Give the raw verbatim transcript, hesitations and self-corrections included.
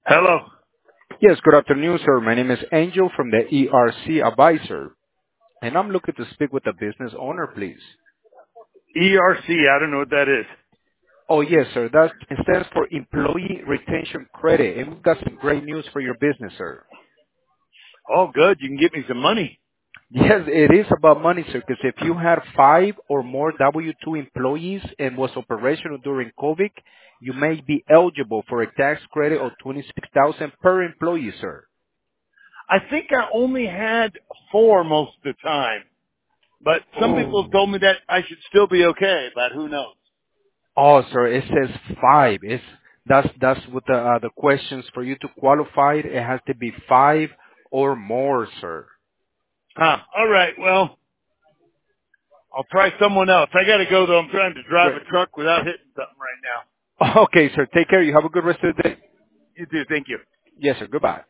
Hello. Yes, good afternoon, sir. My name is Angel from the E R C Advisor, and I'm looking to speak with the business owner, please. E R C, I don't know what that is. Oh, yes, sir. That stands for Employee Retention Credit, and we've got some great news for your business, sir. Oh, good. You can get me some money. Yes, it is about money, sir, because if you had five or more W two employees and was operational during COVID, you may be eligible for a tax credit of twenty-six thousand dollars per employee, sir. I think I only had four most of the time, but some people have Oh. told me that I should still be okay, but who knows? Oh, sir, it says five. It's that's that's what the uh, the questions for you to qualify. It has to be five or more, sir. Huh. All right. Well, I'll try someone else. I got to go, though. I'm trying to drive Great. a truck without hitting something right now. Okay, sir. Take care. You have a good rest of the day. You too. Thank you. Yes, sir. Goodbye.